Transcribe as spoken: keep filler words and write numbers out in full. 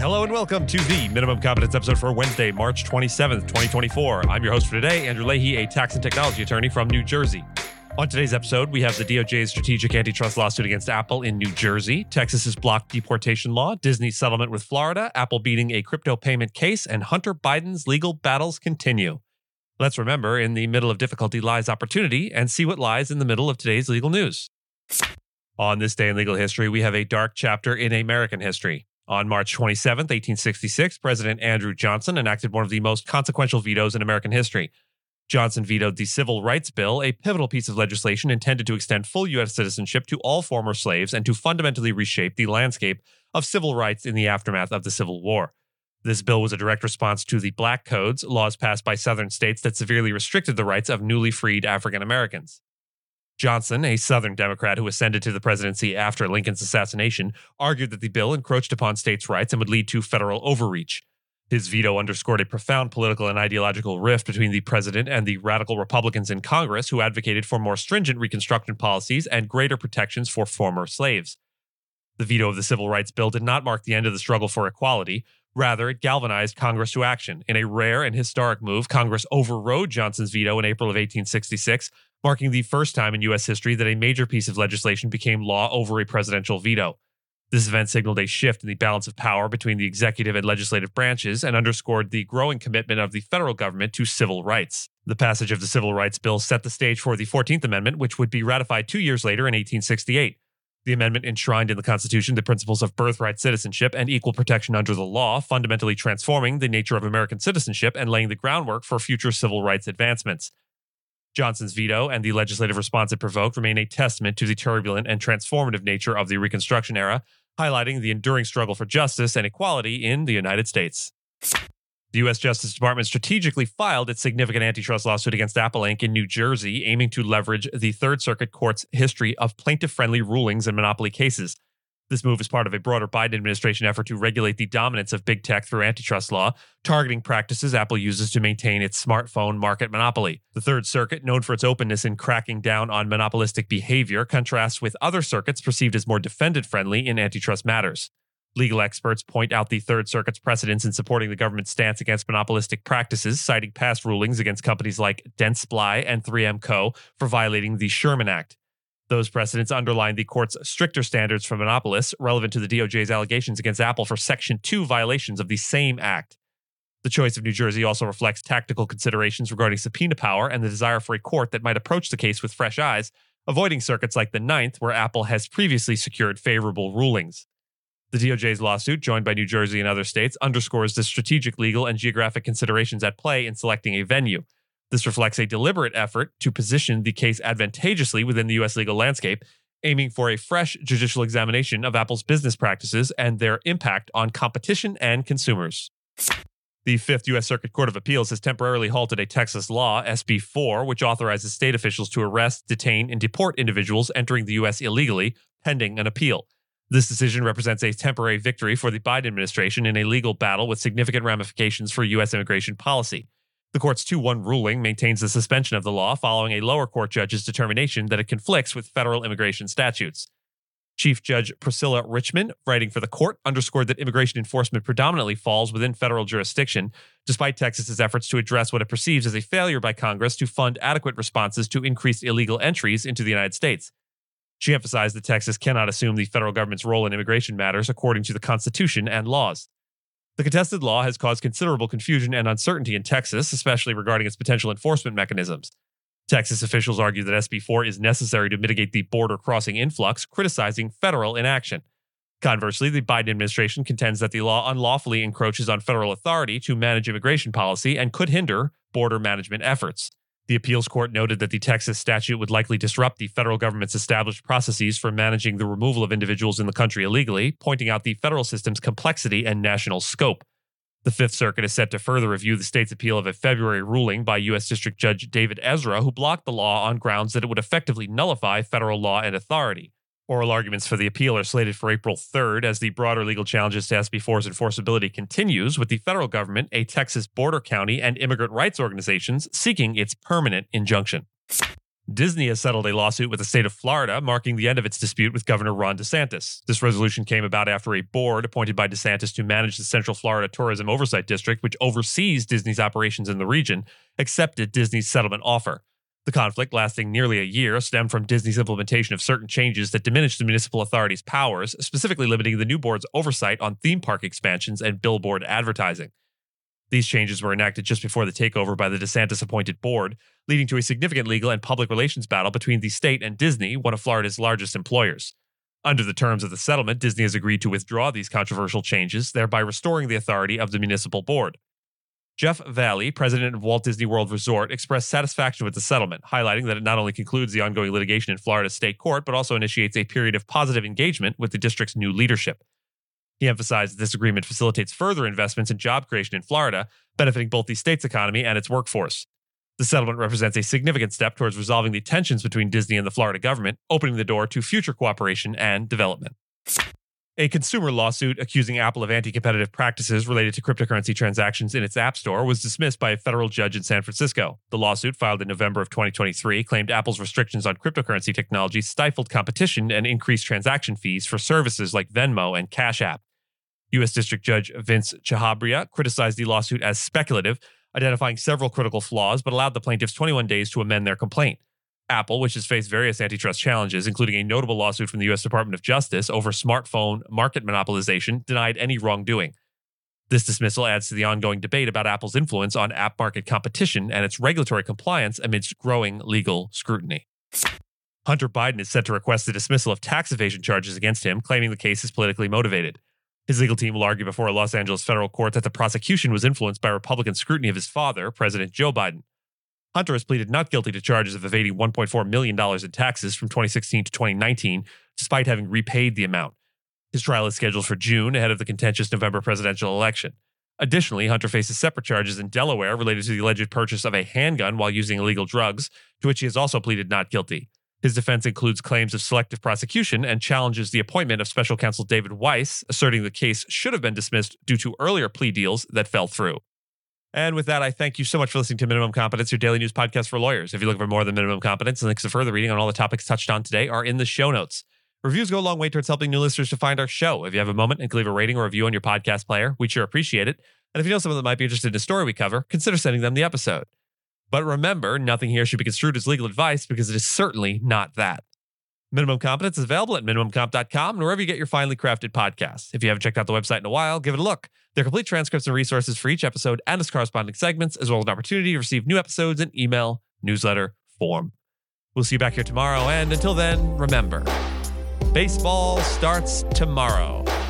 Hello and welcome to the Minimum Competence episode for Wednesday, March twenty-seventh, twenty twenty-four. I'm your host for today, Andrew Leahy, a tax and technology attorney from New Jersey. On today's episode, we have the D O J's strategic antitrust lawsuit against Apple in New Jersey, Texas's block deportation law, Disney's settlement with Florida, Apple beating a crypto payment case, and Hunter Biden's legal battles continue. Let's remember, in the middle of difficulty lies opportunity, and see what lies in the middle of today's legal news. On this day in legal history, we have a dark chapter in American history. On March twenty-seventh, eighteen sixty-six, President Andrew Johnson enacted one of the most consequential vetoes in American history. Johnson vetoed the Civil Rights Bill, a pivotal piece of legislation intended to extend full U S citizenship to all former slaves and to fundamentally reshape the landscape of civil rights in the aftermath of the Civil War. This bill was a direct response to the Black Codes, laws passed by southern states that severely restricted the rights of newly freed African Americans. Johnson, a Southern Democrat who ascended to the presidency after Lincoln's assassination, argued that the bill encroached upon states' rights and would lead to federal overreach. His veto underscored a profound political and ideological rift between the president and the radical Republicans in Congress who advocated for more stringent Reconstruction policies and greater protections for former slaves. The veto of the Civil Rights Bill did not mark the end of the struggle for equality. Rather, it galvanized Congress to action. In a rare and historic move, Congress overrode Johnson's veto in April of eighteen sixty-six, marking the first time in U S history that a major piece of legislation became law over a presidential veto. This event signaled a shift in the balance of power between the executive and legislative branches and underscored the growing commitment of the federal government to civil rights. The passage of the Civil Rights Bill set the stage for the fourteenth Amendment, which would be ratified two years later in eighteen sixty-eight. The amendment enshrined in the Constitution the principles of birthright citizenship and equal protection under the law, fundamentally transforming the nature of American citizenship and laying the groundwork for future civil rights advancements. Johnson's veto and the legislative response it provoked remain a testament to the turbulent and transformative nature of the Reconstruction era, highlighting the enduring struggle for justice and equality in the United States. The U S Justice Department strategically filed its significant antitrust lawsuit against Apple Incorporated in New Jersey, aiming to leverage the Third Circuit Court's history of plaintiff-friendly rulings in monopoly cases. This move is part of a broader Biden administration effort to regulate the dominance of big tech through antitrust law, targeting practices Apple uses to maintain its smartphone market monopoly. The Third Circuit, known for its openness in cracking down on monopolistic behavior, contrasts with other circuits perceived as more defendant-friendly in antitrust matters. Legal experts point out the Third Circuit's precedents in supporting the government's stance against monopolistic practices, citing past rulings against companies like Dentsply and three M Co. for violating the Sherman Act. Those precedents underline the court's stricter standards for monopolists, relevant to the D O J's allegations against Apple for Section two violations of the same act. The choice of New Jersey also reflects tactical considerations regarding subpoena power and the desire for a court that might approach the case with fresh eyes, avoiding circuits like the Ninth, where Apple has previously secured favorable rulings. The D O J's lawsuit, joined by New Jersey and other states, underscores the strategic, legal, and geographic considerations at play in selecting a venue. This reflects a deliberate effort to position the case advantageously within the U S legal landscape, aiming for a fresh judicial examination of Apple's business practices and their impact on competition and consumers. The Fifth U S Circuit Court of Appeals has temporarily halted a Texas law, S B four, which authorizes state officials to arrest, detain, and deport individuals entering the U S illegally, pending an appeal. This decision represents a temporary victory for the Biden administration in a legal battle with significant ramifications for U S immigration policy. The court's two one ruling maintains the suspension of the law following a lower court judge's determination that it conflicts with federal immigration statutes. Chief Judge Priscilla Richmond, writing for the court, underscored that immigration enforcement predominantly falls within federal jurisdiction, despite Texas's efforts to address what it perceives as a failure by Congress to fund adequate responses to increased illegal entries into the United States. She emphasized that Texas cannot assume the federal government's role in immigration matters according to the Constitution and laws. The contested law has caused considerable confusion and uncertainty in Texas, especially regarding its potential enforcement mechanisms. Texas officials argue that S B four is necessary to mitigate the border crossing influx, criticizing federal inaction. Conversely, the Biden administration contends that the law unlawfully encroaches on federal authority to manage immigration policy and could hinder border management efforts. The appeals court noted that the Texas statute would likely disrupt the federal government's established processes for managing the removal of individuals in the country illegally, pointing out the federal system's complexity and national scope. The Fifth Circuit is set to further review the state's appeal of a February ruling by U S District Judge David Ezra, who blocked the law on grounds that it would effectively nullify federal law and authority. Oral arguments for the appeal are slated for April third as the broader legal challenges to S B four's enforceability continues, with the federal government, a Texas border county, and immigrant rights organizations seeking its permanent injunction. Disney has settled a lawsuit with the state of Florida, marking the end of its dispute with Governor Ron DeSantis. This resolution came about after a board appointed by DeSantis to manage the Central Florida Tourism Oversight District, which oversees Disney's operations in the region, accepted Disney's settlement offer. The conflict, lasting nearly a year, stemmed from Disney's implementation of certain changes that diminished the municipal authority's powers, specifically limiting the new board's oversight on theme park expansions and billboard advertising. These changes were enacted just before the takeover by the DeSantis-appointed board, leading to a significant legal and public relations battle between the state and Disney, one of Florida's largest employers. Under the terms of the settlement, Disney has agreed to withdraw these controversial changes, thereby restoring the authority of the municipal board. Jeff Valley, president of Walt Disney World Resort, expressed satisfaction with the settlement, highlighting that it not only concludes the ongoing litigation in Florida's state court, but also initiates a period of positive engagement with the district's new leadership. He emphasized that this agreement facilitates further investments in job creation in Florida, benefiting both the state's economy and its workforce. The settlement represents a significant step towards resolving the tensions between Disney and the Florida government, opening the door to future cooperation and development. A consumer lawsuit accusing Apple of anti-competitive practices related to cryptocurrency transactions in its App Store was dismissed by a federal judge in San Francisco. The lawsuit, filed in November of twenty twenty-three, claimed Apple's restrictions on cryptocurrency technology stifled competition and increased transaction fees for services like Venmo and Cash App. U S District Judge Vince Chahabria criticized the lawsuit as speculative, identifying several critical flaws, but allowed the plaintiffs twenty-one days to amend their complaint. Apple, which has faced various antitrust challenges, including a notable lawsuit from the U S Department of Justice over smartphone market monopolization, denied any wrongdoing. This dismissal adds to the ongoing debate about Apple's influence on app market competition and its regulatory compliance amidst growing legal scrutiny. Hunter Biden is set to request the dismissal of tax evasion charges against him, claiming the case is politically motivated. His legal team will argue before a Los Angeles federal court that the prosecution was influenced by Republican scrutiny of his father, President Joe Biden. Hunter has pleaded not guilty to charges of evading one point four million dollars in taxes from twenty sixteen to twenty nineteen, despite having repaid the amount. His trial is scheduled for June, ahead of the contentious November presidential election. Additionally, Hunter faces separate charges in Delaware related to the alleged purchase of a handgun while using illegal drugs, to which he has also pleaded not guilty. His defense includes claims of selective prosecution and challenges the appointment of special counsel David Weiss, asserting the case should have been dismissed due to earlier plea deals that fell through. And with that, I thank you so much for listening to Minimum Competence, your daily news podcast for lawyers. If you're looking for more than minimum competence, links to further reading on all the topics touched on today are in the show notes. Reviews go a long way towards helping new listeners to find our show. If you have a moment and can leave a rating or review on your podcast player, we'd sure appreciate it. And if you know someone that might be interested in a story we cover, consider sending them the episode. But remember, nothing here should be construed as legal advice because it is certainly not that. Minimum Competence is available at minimum comp dot com and wherever you get your finely crafted podcasts. If you haven't checked out the website in a while, give it a look. There are complete transcripts and resources for each episode and its corresponding segments, as well as an opportunity to receive new episodes in email, newsletter, form. We'll see you back here tomorrow, and until then, remember, baseball starts tomorrow.